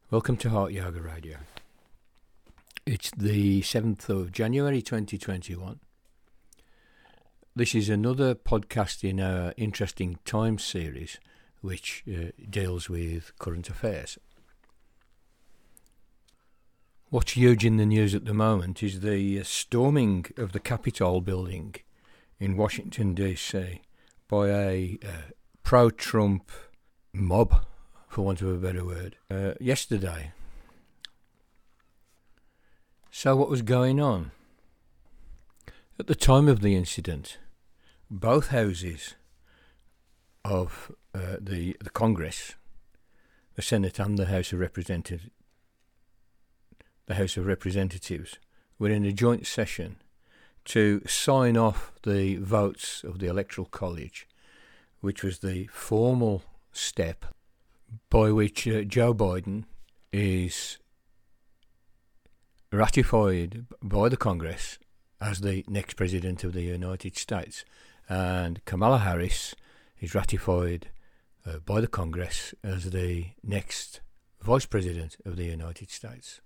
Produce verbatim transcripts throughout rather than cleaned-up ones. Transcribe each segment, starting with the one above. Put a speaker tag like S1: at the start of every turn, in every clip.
S1: Welcome to Heart Yoga Radio. It's the seventh of January twenty twenty-one. This is another podcast in our Interesting Times series, which uh, deals with current affairs. What's huge in the news at the moment is the storming of the Capitol building in Washington, D C by a uh, pro-Trump mob, for want of a better word, uh, yesterday. So what was going on? At the time of the incident, both houses of uh, the, the Congress, the Senate and the House of Representatives, the House of Representatives, were in a joint session to sign off the votes of the Electoral College, which was the formal step by which uh, Joe Biden is ratified by the Congress as the next President of the United States, and Kamala Harris is ratified uh, by the Congress as the next Vice President of the United States.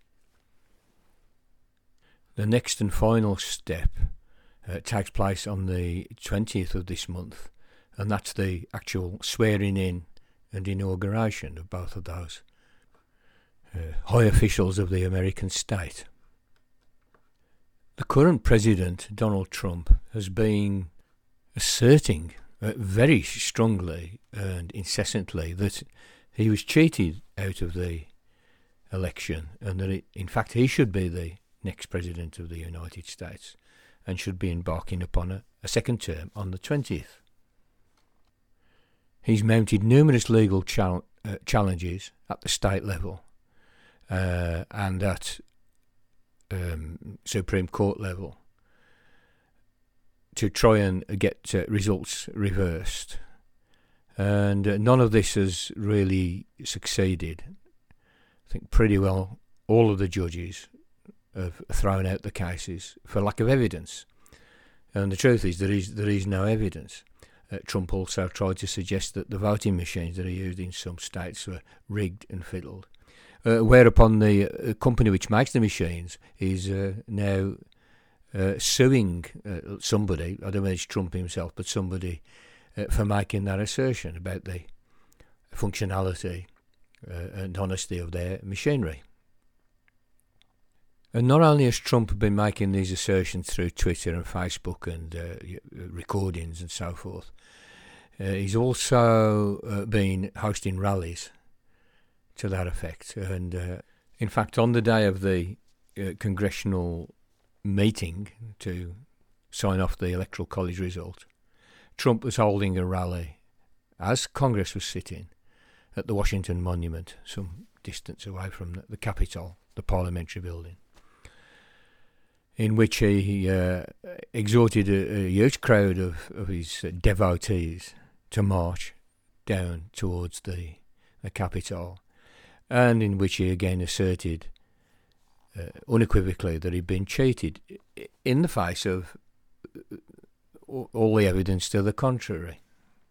S1: The next and final step uh, takes place on the twentieth of this month, and that's the actual swearing in and inauguration of both of those uh, high officials of the American state. The current president, Donald Trump, has been asserting uh, very strongly and incessantly that he was cheated out of the election, and that it, in fact he should be the next president of the United States and should be embarking upon a, a second term on the twentieth. He's mounted numerous legal chal- uh, challenges at the state level uh, and at um, Supreme Court level to try and get uh, results reversed. And uh, none of this has really succeeded. I think pretty well all of the judges have thrown out the cases for lack of evidence. And the truth is there is, there is no evidence. Uh, Trump also tried to suggest that the voting machines that are used in some states were rigged and fiddled, uh, whereupon the uh, company which makes the machines is uh, now uh, suing uh, somebody, I don't know if it's Trump himself, but somebody, uh, for making that assertion about the functionality uh, and honesty of their machinery. And not only has Trump been making these assertions through Twitter and Facebook and uh, recordings and so forth, uh, he's also uh, been hosting rallies to that effect. And uh, in fact, on the day of the uh, congressional meeting to sign off the Electoral College result, Trump was holding a rally as Congress was sitting at the Washington Monument, some distance away from the, the Capitol, the parliamentary building, in which he uh, exhorted a, a huge crowd of, of his uh, devotees to march down towards the, the Capitol, and in which he again asserted uh, unequivocally that he'd been cheated in the face of all the evidence to the contrary.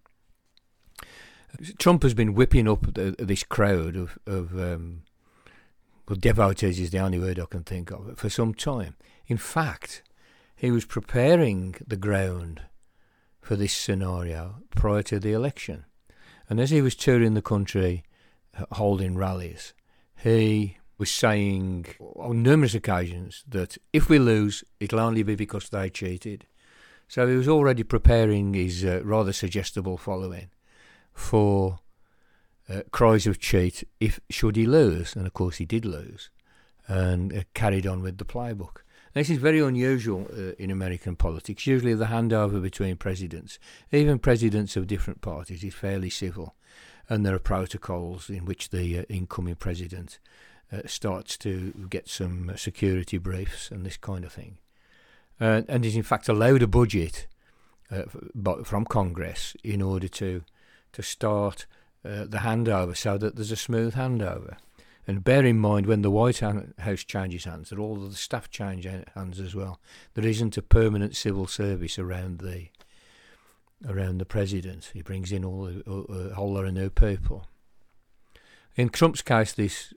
S1: Trump has been whipping up the, this crowd of, of um, well, devotees is the only word I can think of, for some time. In fact, he was preparing the ground for this scenario prior to the election. And as he was touring the country, holding rallies, he was saying on numerous occasions that if we lose, it'll only be because they cheated. So he was already preparing his uh, rather suggestible following for uh, cries of cheat if should he lose. And of course he did lose, and uh, carried on with the playbook. This is very unusual uh, in American politics. Usually the handover between presidents, even presidents of different parties, is fairly civil, and there are protocols in which the uh, incoming president uh, starts to get some security briefs and this kind of thing. Uh, and is in fact allowed a budget uh, from Congress in order to, to start uh, the handover so that there's a smooth handover. And bear in mind, when the White House changes hands, that all of the staff change hands as well. There isn't a permanent civil service around the around the president. He brings in all a whole lot of new people. In Trump's case, this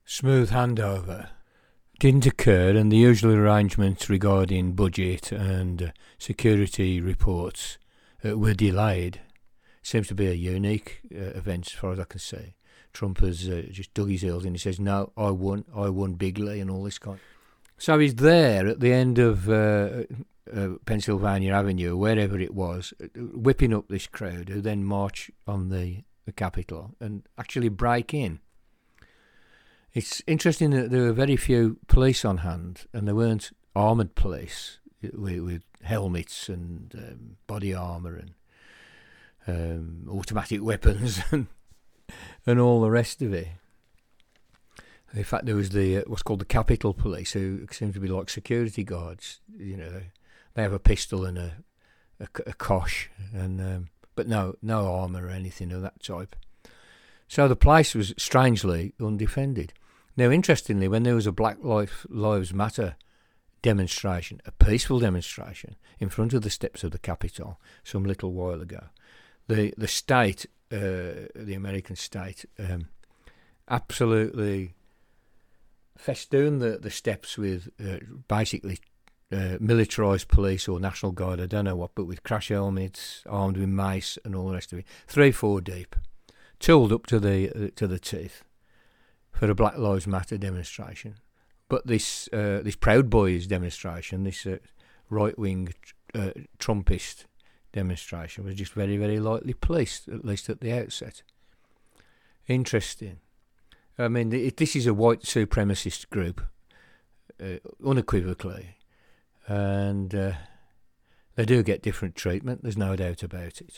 S1: smooth handover didn't occur, and the usual arrangements regarding budget and uh, security reports uh, were delayed. Seems to be a unique uh, event as far as I can see. Trump has uh, just dug his heels in. He says, no, I won, I won bigly and all this kind. So he's there at the end of uh, uh, Pennsylvania Avenue, wherever it was, whipping up this crowd who then march on the, the Capitol and actually break in. It's interesting that there were very few police on hand, and there weren't armoured police with, with helmets and um, body armour and um, automatic weapons and, and all the rest of it. In fact, there was the uh, what's called the Capitol Police, who seem to be like security guards. You know, they, they have a pistol and a a, a kosh, and um, but no no armour or anything of that type. So the place was strangely undefended. Now, interestingly, when there was a Black Lives Matter demonstration, a peaceful demonstration, in front of the steps of the Capitol some little while ago, the the state, uh, the American state, um, absolutely festooned the, the steps with uh, basically uh, militarised police or National Guard, I don't know what, but with crash helmets, armed with mace and all the rest of it, three, four deep, tooled up to the uh, to the teeth for a Black Lives Matter demonstration. But this uh, this Proud Boys demonstration, this uh, right-wing uh, Trumpist demonstration, was just very, very lightly policed, at least at the outset. Interesting. I mean, it, this is a white supremacist group, uh, unequivocally, and uh, they do get different treatment, there's no doubt about it.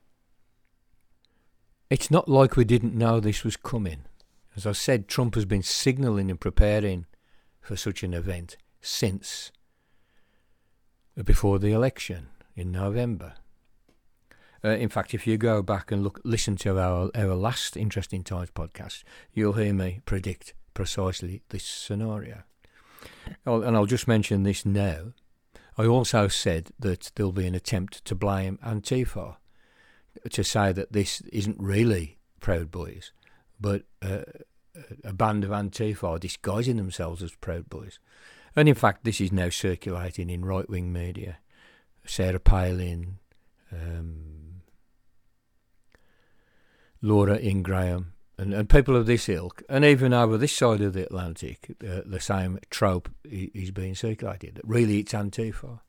S1: It's not like we didn't know this was coming. As I said, Trump has been signalling and preparing for such an event since before the election in November. Uh, in fact, if you go back and look, listen to our, our last Interesting Times podcast, you'll hear me predict precisely this scenario. I'll, and I'll just mention this now. I also said that there'll be an attempt to blame Antifa, to say that this isn't really Proud Boys, but uh, a band of Antifa disguising themselves as Proud Boys. And in fact, this is now circulating in right-wing media. Sarah Palin, um, Laura Ingraham, and, and people of this ilk, and even over this side of the Atlantic, uh, the same trope is being circulated, that really it's Antifa.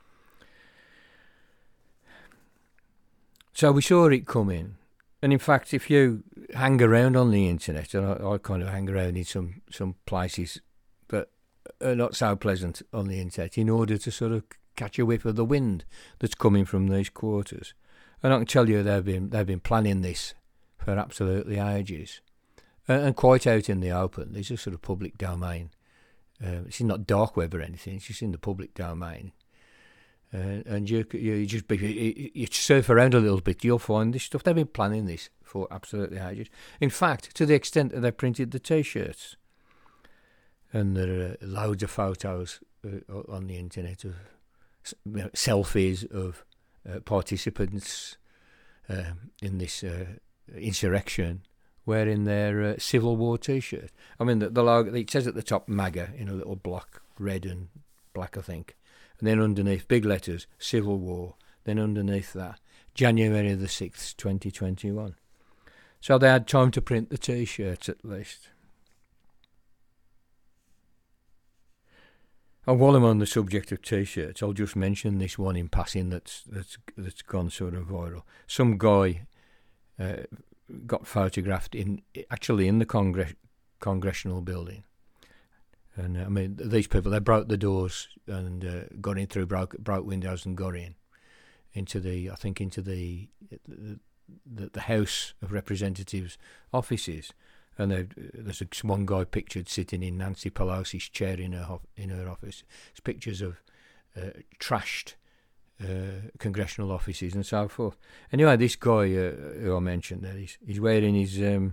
S1: So we saw it coming. And in fact, if you hang around on the internet, and I, I kind of hang around in some, some places that are not so pleasant on the internet, in order to sort of catch a whiff of the wind that's coming from these quarters. And I can tell you they've been they've been planning this for absolutely ages, and, and quite out in the open. These are sort of public domain. Uh, it's not dark web or anything. It's just in the public domain. Uh, and you you just be, you, you surf around a little bit, you'll find this stuff. They've been planning this for absolutely ages. In fact, to the extent that they printed the T-shirts, and there are loads of photos uh, on the internet of you know, selfies of uh, participants uh, in this uh, insurrection wearing their uh, Civil War T-shirt. I mean, the, the logo, it says at the top MAGA in a little block, red and black, I think. And then underneath, big letters, Civil War. Then underneath that, January the sixth, twenty twenty-one. So they had time to print the T-shirts at least. And while I'm on the subject of T-shirts, I'll just mention this one in passing that's that's that's gone sort of viral. Some guy uh, got photographed in actually in the Congress congressional building. And uh, I mean, these people, they broke the doors and uh, got in through, broke, broke windows and got in into the, I think, into the the, the House of Representatives offices. And there's one guy pictured sitting in Nancy Pelosi's chair in her in her office. It's pictures of uh, trashed uh, congressional offices and so forth. Anyway, this guy uh, who I mentioned there, he's, he's wearing his um,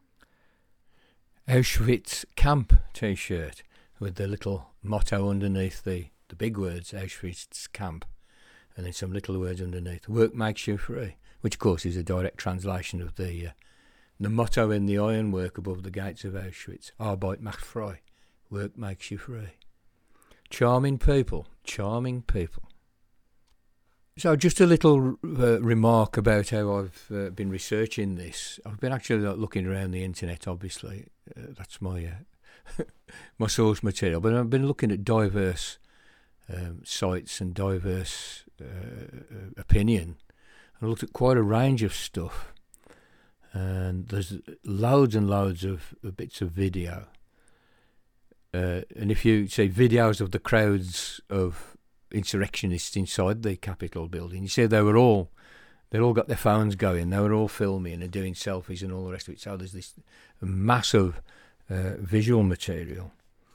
S1: Auschwitz camp T-shirt with the little motto underneath, the, the big words, Auschwitz camp, and then some little words underneath, work makes you free, which of course is a direct translation of the uh, the motto in the ironwork above the gates of Auschwitz, Arbeit macht frei, work makes you free. Charming people, charming people. So just a little uh, remark about how I've uh, been researching this. I've been actually like, looking around the internet, obviously. Uh, that's my uh, my source material. But I've been looking at diverse um, sites and diverse uh, opinion. I looked at quite a range of stuff. And there's loads and loads of, of bits of video. Uh, and if you say videos of the crowds of insurrectionists inside the Capitol building, you see they were all, they all got their phones going, they were all filming and doing selfies and all the rest of it. So there's this massive uh, visual material.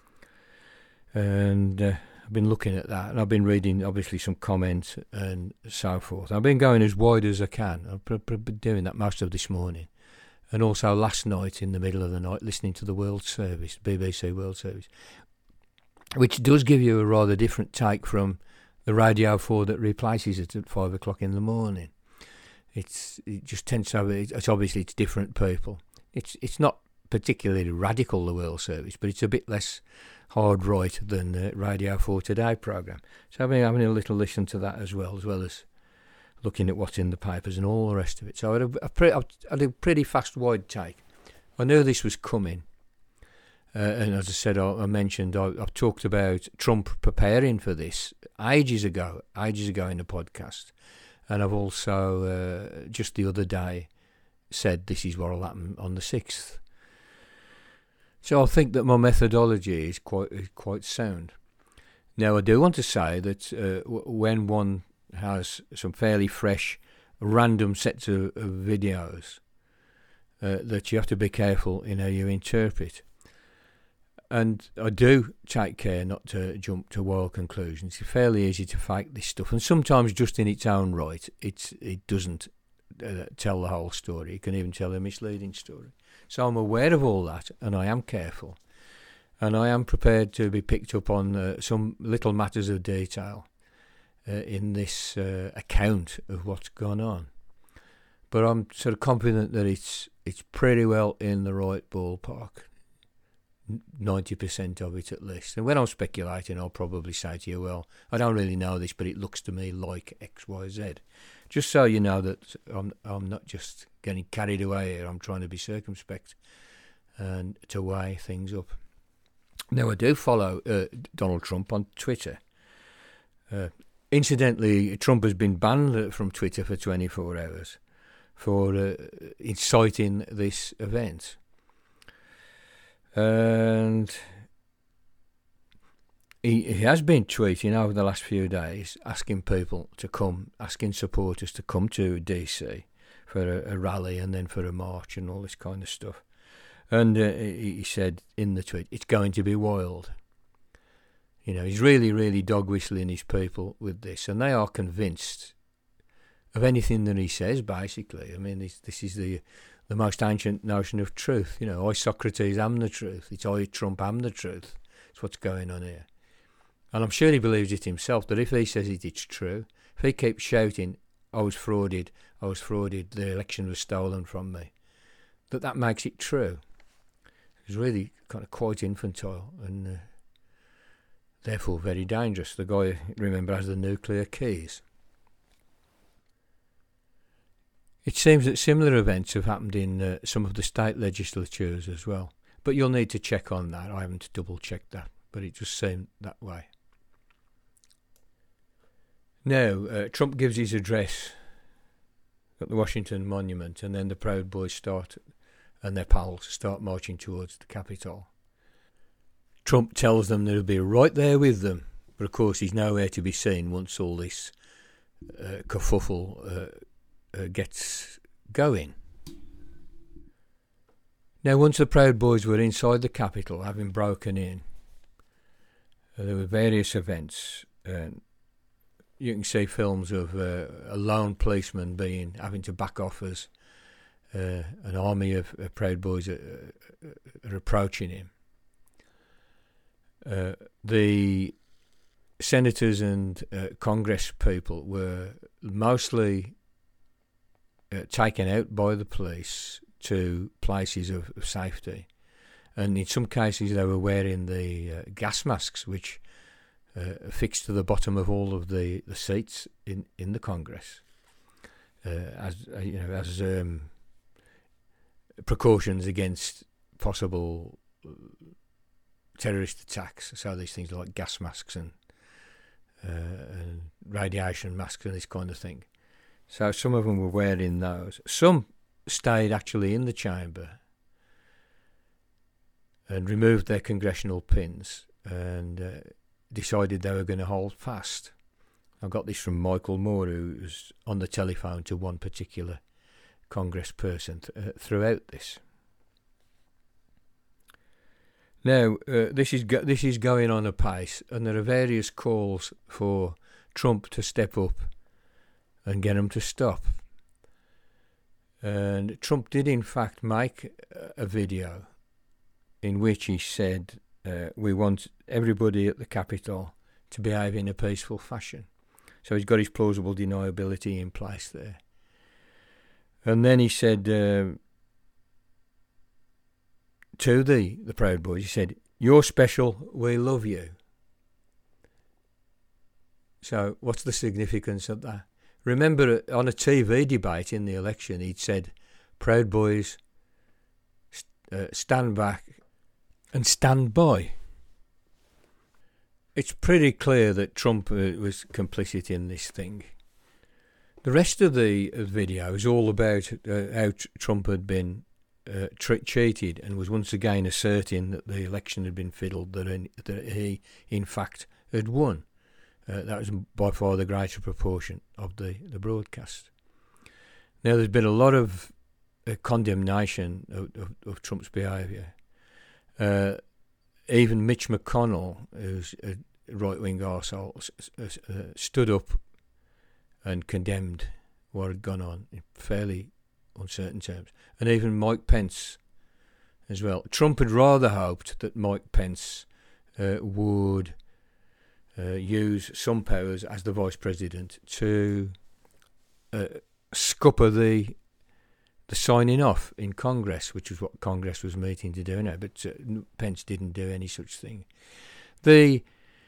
S1: And uh, I've been looking at that, and I've been reading, obviously, some comments and so forth. I've been going as wide as I can. I've been doing that most of this morning. And also last night, in the middle of the night, listening to the World Service, B B C World Service, which does give you a rather different take from the Radio four that replaces it at five o'clock in the morning. It's It just tends to have, it's obviously, it's different people. It's It's not particularly radical, the World Service, but it's a bit less hard right than the Radio four Today programme. So I've been having a little listen to that as well, as well as looking at what's in the papers and all the rest of it. So I had a, a, pre- I had a pretty fast, wide take. I knew this was coming. Uh, and as I said, I, I mentioned, I, I've talked about Trump preparing for this ages ago, ages ago in the podcast. And I've also, uh, just the other day, said this is what will happen on the sixth. So I think that my methodology is quite is quite sound. Now, I do want to say that uh, w- when one has some fairly fresh, random sets of, of videos, uh, that you have to be careful in how you interpret. And I do take care not to jump to wild conclusions. It's fairly easy to fake this stuff, and sometimes just in its own right, it's it doesn't uh, tell the whole story. It can even tell a misleading story. So I'm aware of all that, and I am careful. And I am prepared to be picked up on uh, some little matters of detail uh, in this uh, account of what's gone on. But I'm sort of confident that it's it's pretty well in the right ballpark, ninety percent of it at least. And when I'm speculating, I'll probably say to you, well, I don't really know this, but it looks to me like X, Y, Z. Just so you know that I'm I'm not just getting carried away here. I'm trying to be circumspect and to weigh things up. Now, I do follow uh, Donald Trump on Twitter. Uh, incidentally, Trump has been banned from Twitter for twenty-four hours for uh, inciting this event. And he, he has been tweeting over the last few days, asking people to come, asking supporters to come to D C for a, a rally and then for a march and all this kind of stuff. And uh, he said in the tweet, it's going to be wild. You know, he's really, really dog-whistling his people with this, and they are convinced of anything that he says, basically. I mean, this, this is the the most ancient notion of truth. You know, I, Socrates, am the truth. It's I, Trump, am the truth. It's what's going on here. And I'm sure he believes it himself, that if he says it, it's true. If he keeps shouting, I was frauded, I was frauded, the election was stolen from me, that that makes it true. It's really kind of quite infantile and uh, therefore very dangerous. The guy, remember, has the nuclear keys. It seems that similar events have happened in uh, some of the state legislatures as well. But you'll need to check on that. I haven't double-checked that, but it just seemed that way. Now, uh, Trump gives his address at the Washington Monument, and then the Proud Boys start, and their pals start marching towards the Capitol. Trump tells them that he'll be right there with them, but of course he's nowhere to be seen once all this uh, kerfuffle uh, uh, gets going. Now, once the Proud Boys were inside the Capitol, having broken in, uh, there were various events. Uh, you can see films of uh, a lone policeman being having to back off as uh, an army of uh, Proud Boys are, are approaching him. Uh, the senators and uh, Congress people were mostly uh, taken out by the police to places of, of safety. And in some cases they were wearing the uh, gas masks, which uh, are fixed to the bottom of all of the, the seats in, in the Congress, uh, as uh, you know, as um, precautions against possible terrorist attacks. So these things like gas masks and, uh, and radiation masks and this kind of thing. So some of them were wearing those. Some stayed actually in the chamber and removed their congressional pins and uh, decided they were going to hold fast. I got this from Michael Moore, who was on the telephone to one particular Congress person th- uh, throughout this. Now, uh, this is go- this is going on apace, and there are various calls for Trump to step up and get him to stop. And Trump did, in fact, make a video in which he said, uh, we want everybody at the Capitol to behave in a peaceful fashion. So he's got his plausible deniability in place there. And then he said uh, to the, the Proud Boys, he said, "You're special, we love you." So what's the significance of that? Remember, on a T V debate in the election, he'd said, "Proud Boys, st- uh, stand back and stand by." It's pretty clear that Trump uh, was complicit in this thing. The rest of the uh, video is all about uh, how t- Trump had been uh, tr- cheated and was once again asserting that the election had been fiddled, that, in, that he, in fact, had won. Uh, that was by far the greater proportion of the, the broadcast. Now, there's been a lot of uh, condemnation of, of, of Trump's behaviour. Uh, even Mitch McConnell, who's a right-wing arsehole, uh, stood up and condemned what had gone on in fairly uncertain terms. And even Mike Pence as well. Trump had rather hoped that Mike Pence uh, would Uh, use some powers as the vice president to uh, scupper the the signing off in Congress, which was what Congress was meeting to do now. But uh, Pence didn't do any such thing. The,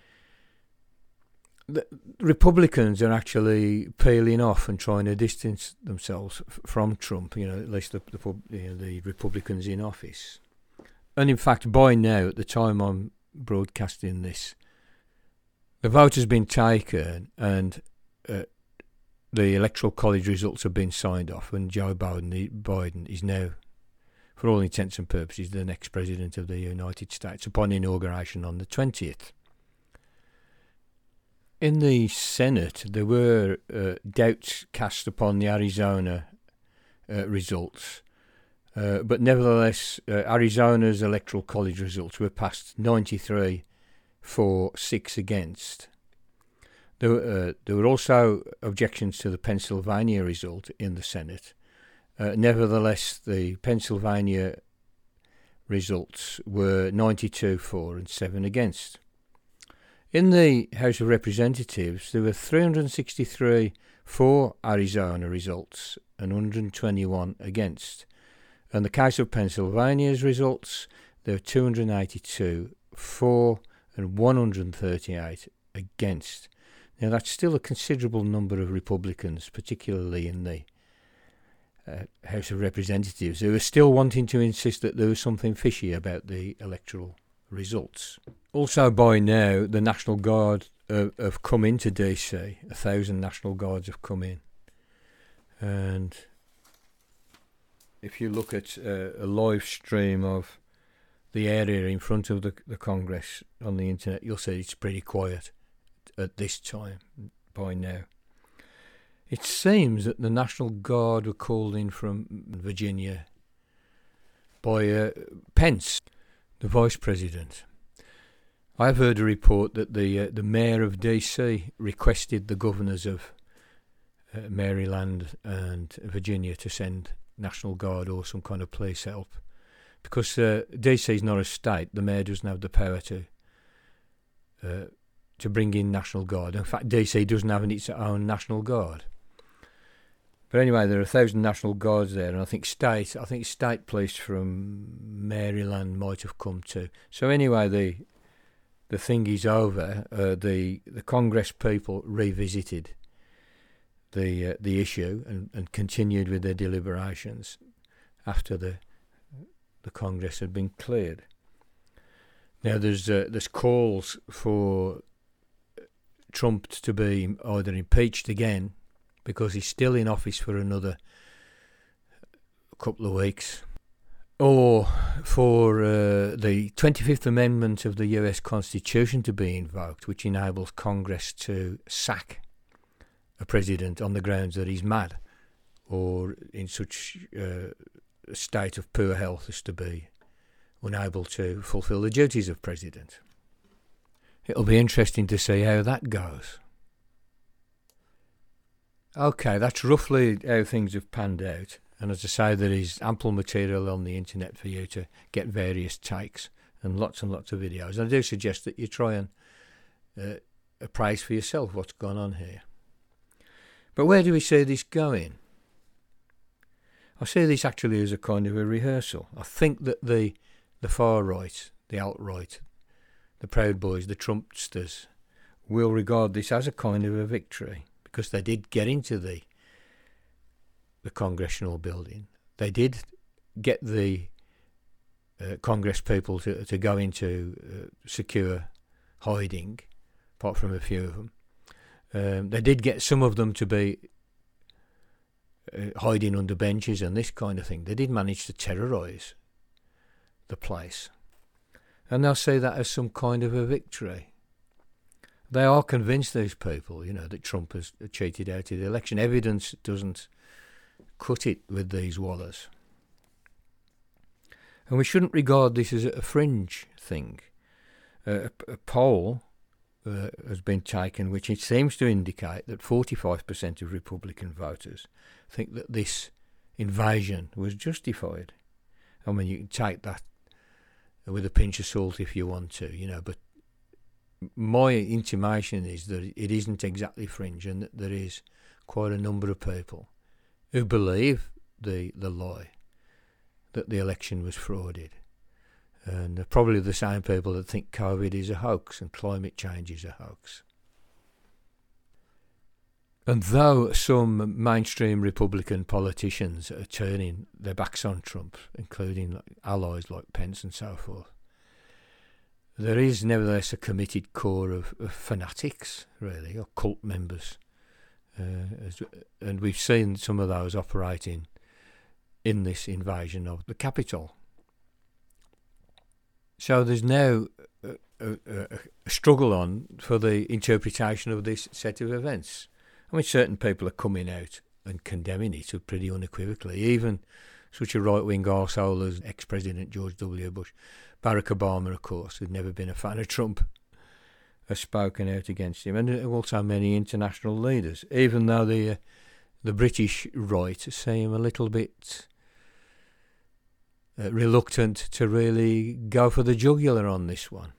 S1: the Republicans are actually peeling off and trying to distance themselves f- from Trump. You know, at least the the, you know, the Republicans in office. And in fact, by now, at the time I'm broadcasting this, the vote has been taken and uh, the Electoral College results have been signed off, and Joe Biden, Biden is now, for all intents and purposes, the next president of the United States upon inauguration on the twentieth. In the Senate, there were uh, doubts cast upon the Arizona uh, results, uh, but nevertheless, uh, Arizona's Electoral College results were passed ninety-three for six against. There were, uh, there were also objections to the Pennsylvania result in the Senate. Uh, nevertheless, the Pennsylvania results were ninety-two for and seven against. In the House of Representatives, there were three hundred sixty-three for Arizona results and one hundred twenty-one against. In the case of Pennsylvania's results, there were two hundred eighty-two for and one hundred thirty-eight against. Now, that's still a considerable number of Republicans, particularly in the uh, House of Representatives, who are still wanting to insist that there was something fishy about the electoral results. Also, by now, the National Guard uh, have come into D C. A thousand National Guards have come in. And if you look at uh, a live stream of the area in front of the, the Congress on the internet, you'll see it's pretty quiet at this time by now. It seems that the National Guard were called in from Virginia by uh, Pence, the Vice President. I've heard a report that the uh, the Mayor of D C requested the governors of uh, Maryland and Virginia to send National Guard or some kind of police help. Because uh, D C is not a state, the Mayor doesn't have the power to uh, to bring in National Guard. In fact, D C doesn't have its own National Guard. But anyway, there are a thousand National Guards there, and I think state, I think state police from Maryland might have come too. So anyway, the the thing is over. Uh, the the Congress people revisited the uh, the issue and, and continued with their deliberations after the the Congress had been cleared. Now there's uh, there's calls for Trump to be either impeached again, because he's still in office for another couple of weeks, or for uh, the twenty-fifth Amendment of the U S Constitution to be invoked, which enables Congress to sack a president on the grounds that he's mad or in such uh, a state of poor health as to be unable to fulfil the duties of president. It'll be interesting to see how that goes. Okay, that's roughly how things have panned out. And as I say, there is ample material on the internet for you to get various takes and lots and lots of videos. And I do suggest that you try and uh, appraise for yourself what's gone on here. But where do we see this going? I see this actually as a kind of a rehearsal. I think that the the far right, the alt-right, the Proud Boys, the Trumpsters, will regard this as a kind of a victory, because they did get into the the congressional building. They did get the uh, Congress people to, to go into uh, secure hiding, apart from a few of them. Um, they did get some of them to be uh, hiding under benches and this kind of thing. They did manage to terrorise the place. And they'll see that as some kind of a victory. They are convinced, these people, you know, that Trump has cheated out of the election. Evidence doesn't cut it with these wallers. And we shouldn't regard this as a fringe thing. Uh, a, a poll uh, has been taken which it seems to indicate that forty-five percent of Republican voters think that this invasion was justified. I mean, you can take that with a pinch of salt if you want to, you know, but my intimation is that it isn't exactly fringe, and that there is quite a number of people who believe the the lie that the election was frauded. And they're probably the same people that think COVID is a hoax and climate change is a hoax. And though some mainstream Republican politicians are turning their backs on Trump, including like allies like Pence and so forth, there is nevertheless a committed core of, of fanatics, really, or cult members. Uh, as, and we've seen some of those operating in this invasion of the Capitol. So there's now a, a, a struggle on for the interpretation of this set of events. I mean, certain people are coming out and condemning it pretty unequivocally. Even such a right-wing arsehole as ex-President George W. Bush. Barack Obama, of course, who'd never been a fan of Trump, has spoken out against him. And also many international leaders, even though the, uh, the British right seem a little bit uh, reluctant to really go for the jugular on this one.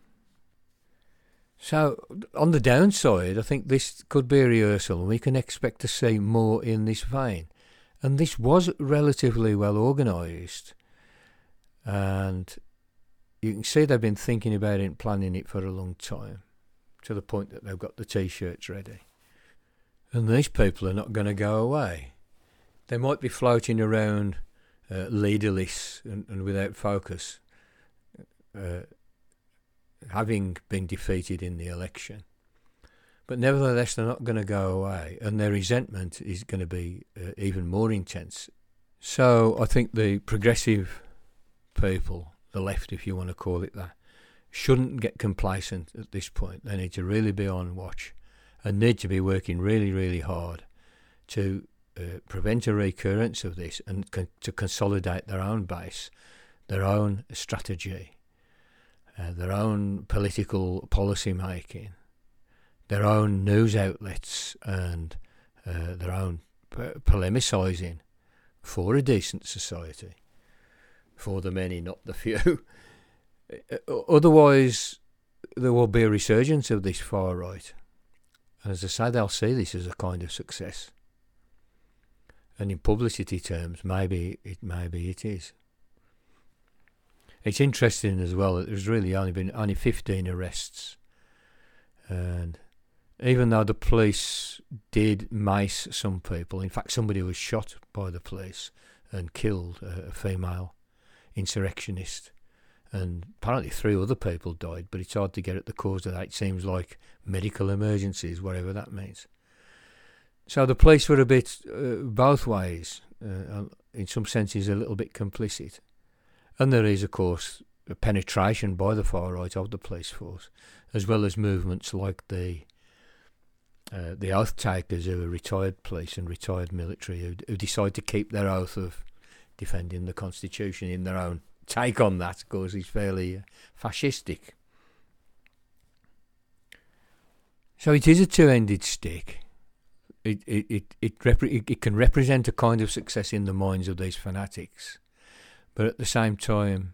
S1: So, on the downside, I think this could be a rehearsal, and we can expect to see more in this vein. And this was relatively well organised, and you can see they've been thinking about it and planning it for a long time, to the point that they've got the T-shirts ready. And these people are not going to go away. They might be floating around uh, leaderless and, and without focus, uh, having been defeated in the election. But nevertheless, they're not going to go away, and their resentment is going to be uh, even more intense. So I think the progressive people, the left if you want to call it that, shouldn't get complacent at this point. They need to really be on watch and need to be working really, really hard to uh, prevent a recurrence of this and con- to consolidate their own base, their own strategy, uh, their own political policy making, their own news outlets, and uh, their own p- polemicising for a decent society, for the many, not the few. Otherwise, there will be a resurgence of this far right. And as I say, they'll see this as a kind of success. and in publicity terms, maybe it maybe it is. It's interesting as well that there's really only been only fifteen arrests, and even though the police did mace some people, in fact somebody was shot by the police and killed, a, a female insurrectionist, and apparently three other people died, but it's hard to get at the cause of that. It seems like medical emergencies, whatever that means. So the police were a bit, uh, both ways, uh, in some senses a little bit complicit. And there is, of course, a penetration by the far right of the police force, as well as movements like the uh, the oath takers who are retired police and retired military who, who decide to keep their oath of defending the Constitution in their own take on that, of course, is fairly uh, fascistic. So it is a two-ended stick. It it it it, repre- it it can represent a kind of success in the minds of these fanatics, but at the same time,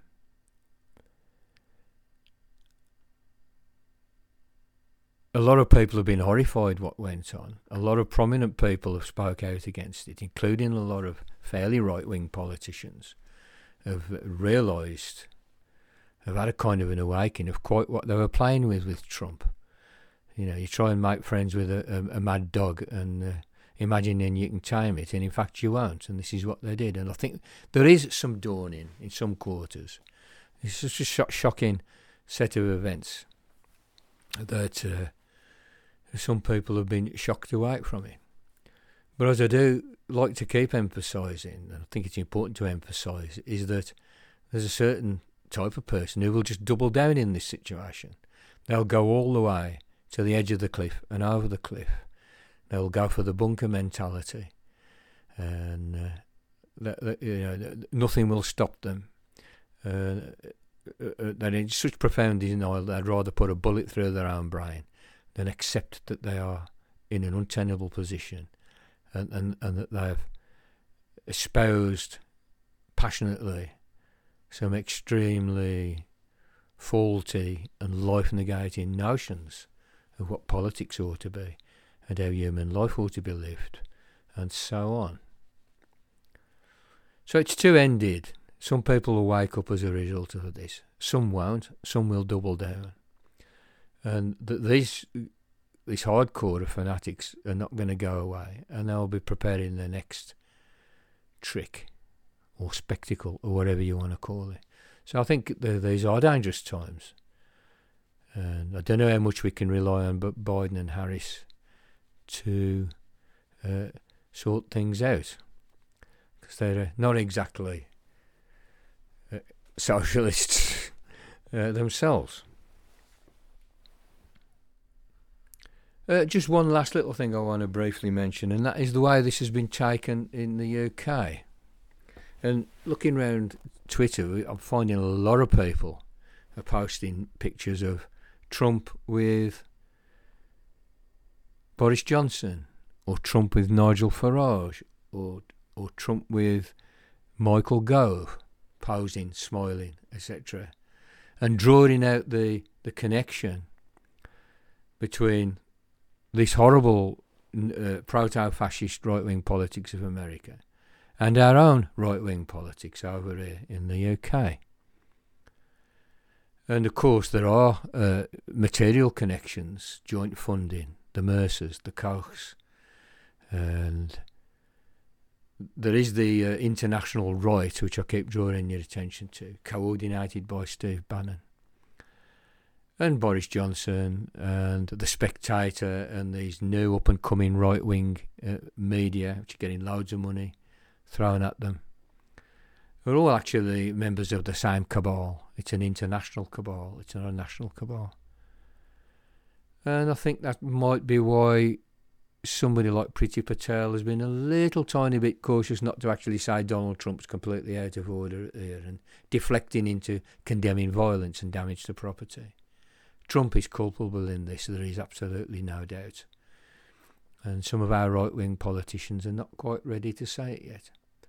S1: a lot of people have been horrified what went on. A lot of prominent people have spoke out against it, including a lot of fairly right-wing politicians, have realised, have had a kind of an awakening of quite what they were playing with with Trump. You know, you try and make friends with a, a, a mad dog and uh, imagining you can tame it, and in fact you won't, and this is what they did. And I think there is some dawning in some quarters. It's just a sh- shocking set of events that uh, some people have been shocked away from it. But as I do like to keep emphasising, and I think it's important to emphasise, is that there's a certain type of person who will just double down in this situation. They'll go all the way to the edge of the cliff and over the cliff. They'll go for the bunker mentality, and uh, that, that, you know, nothing will stop them. Uh, uh, they're in such profound denial they'd rather put a bullet through their own brain than accept that they are in an untenable position, and, and, and that they've espoused passionately some extremely faulty and life-negating notions of what politics ought to be and how human life ought to be lived, and so on. So it's two-ended. Some people will wake up as a result of this. Some won't. Some will double down. And th- these this hardcore of fanatics are not going to go away, and they'll be preparing the next trick or spectacle or whatever you want to call it. So I think th- these are dangerous times. And I don't know how much we can rely on but Biden and Harris to uh, sort things out, because they're uh, not exactly uh, socialists uh, themselves. Uh, just one last little thing I want to briefly mention, and that is the way this has been taken in the U K. And looking around Twitter, I'm finding a lot of people are posting pictures of Trump with Boris Johnson, or Trump with Nigel Farage, or or Trump with Michael Gove, posing, smiling, et cetera, and drawing out the, the connection between this horrible uh, proto-fascist right-wing politics of America and our own right-wing politics over here in the U K. And of course there are uh, material connections, joint funding, the Mercers, the Kochs, and there is the uh, international right, which I keep drawing your attention to, coordinated by Steve Bannon. And Boris Johnson and The Spectator and these new up-and-coming right-wing uh, media, which are getting loads of money thrown at them, are all actually members of the same cabal. It's an international cabal. It's not a national cabal. And I think that might be why somebody like Priti Patel has been a little tiny bit cautious not to actually say Donald Trump's completely out of order here and deflecting into condemning violence and damage to property. Trump is culpable in this, there is absolutely no doubt. And some of our right-wing politicians are not quite ready to say it yet.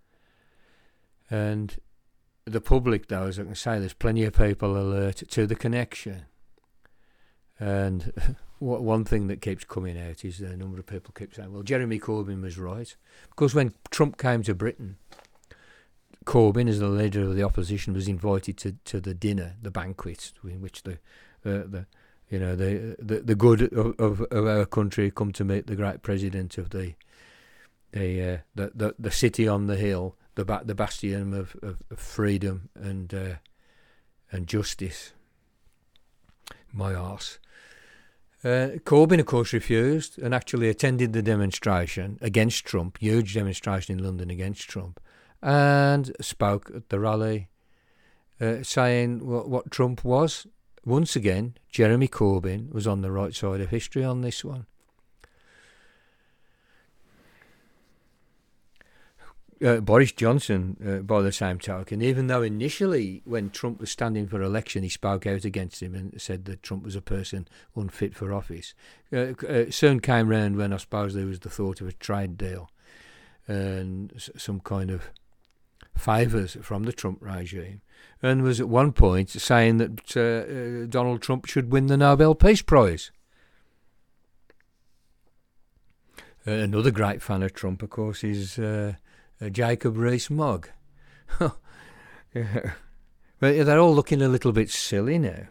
S1: And the public, though, as I can say, there's plenty of people alert to the connection. And what, one thing that keeps coming out is a number of people keep saying, well, Jeremy Corbyn was right. Because when Trump came to Britain, Corbyn, as the leader of the opposition, was invited to, to the dinner, the banquet, in which the uh, the you know the the, the good of, of, of our country come to meet the great president of the the uh, the, the the city on the hill, the ba- the bastion of, of, of freedom and uh, and justice. My arse. Uh, Corbyn, of course, refused and actually attended the demonstration against Trump, huge demonstration in London against Trump, and spoke at the rally, uh, saying what, what Trump was. Once again, Jeremy Corbyn was on the right side of history on this one. Uh, Boris Johnson, uh, by the same token, even though initially when Trump was standing for election, he spoke out against him and said that Trump was a person unfit for office, uh, uh, soon came round when I suppose there was the thought of a trade deal and s- some kind of favours from the Trump regime, and was at one point saying that uh, uh, Donald Trump should win the Nobel Peace Prize. Uh, another great fan of Trump, of course, is uh, uh, Jacob Rees-Mogg. Yeah. But they're all looking a little bit silly now.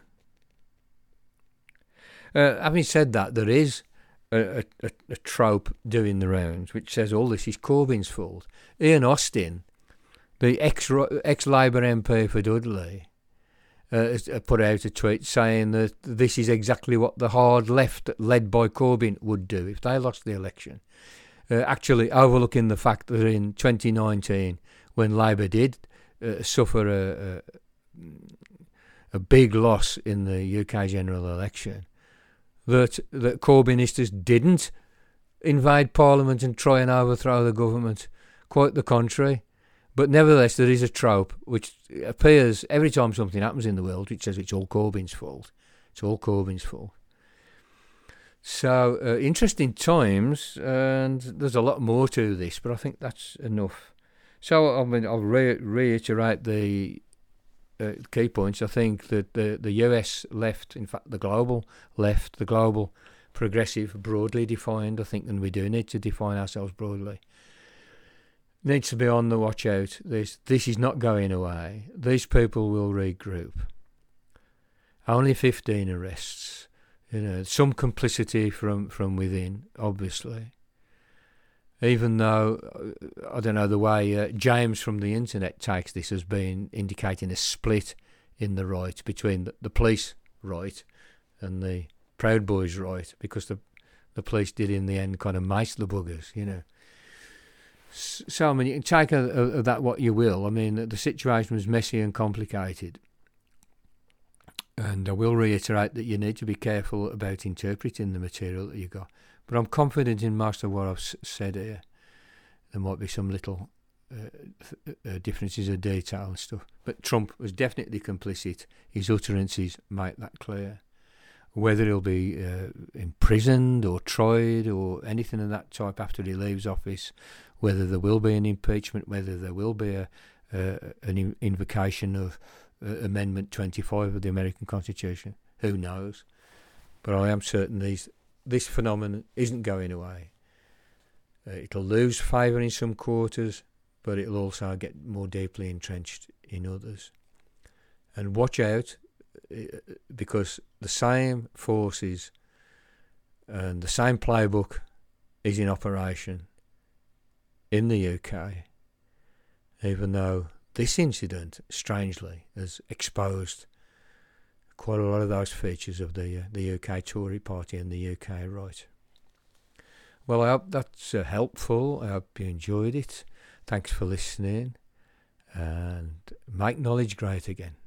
S1: Uh, having said that, there is a, a, a trope doing the rounds which says all this is Corbyn's fault. Ian Austin, the ex ex Labour M P for Dudley, uh, put out a tweet saying that this is exactly what the hard left, led by Corbyn, would do if they lost the election. Uh, actually, overlooking the fact that in twenty nineteen, when Labour did uh, suffer a, a, a big loss in the U K general election, that that Corbynistas didn't invade Parliament and try and overthrow the government. Quite the contrary. But nevertheless, there is a trope which appears every time something happens in the world which says it's all Corbyn's fault. It's all Corbyn's fault. So, uh, interesting times, and there's a lot more to this, but I think that's enough. So, I mean, I'll re- reiterate the uh, key points. I think that the, the U S left, in fact, the global left, the global progressive, broadly defined, I think, and we do need to define ourselves broadly, needs to be on the watch out. This this is not going away. These people will regroup. Only fifteen arrests. You know, some complicity from, from within, obviously. Even though, I don't know, the way uh, James from the internet takes this as being indicating a split in the right between the, the police right and the Proud Boys right, because the the police did in the end kind of mace the buggers, you know. So, I mean, you can take a, a, of that what you will. I mean, the situation was messy and complicated. And I will reiterate that you need to be careful about interpreting the material that you got. But I'm confident in most of what I've s- said here. There might be some little uh, th- uh, differences of detail and stuff. But Trump was definitely complicit. His utterances make that clear. Whether he'll be uh, imprisoned or tried or anything of that type after he leaves office, whether there will be an impeachment, whether there will be a, uh, an in- invocation of uh, Amendment twenty-five of the American Constitution, who knows? But I am certain these this phenomenon isn't going away. Uh, it'll lose favour in some quarters, but it'll also get more deeply entrenched in others. And watch out, because the same forces and the same playbook is in operation in the U K, even though this incident, strangely, has exposed quite a lot of those features of the uh, the U K Tory party and the U K right. Well, I hope that's uh, helpful. I hope you enjoyed it. Thanks for listening, and make knowledge great again.